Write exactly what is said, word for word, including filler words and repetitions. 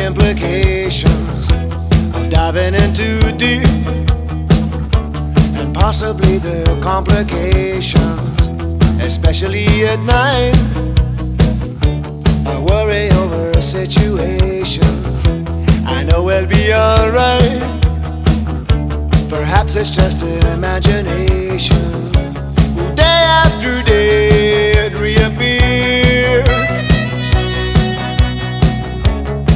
implications of diving in too deep, and possibly the complications, especially at night. I worry over situations. I know we'll be alright. Perhaps it's just an imagination.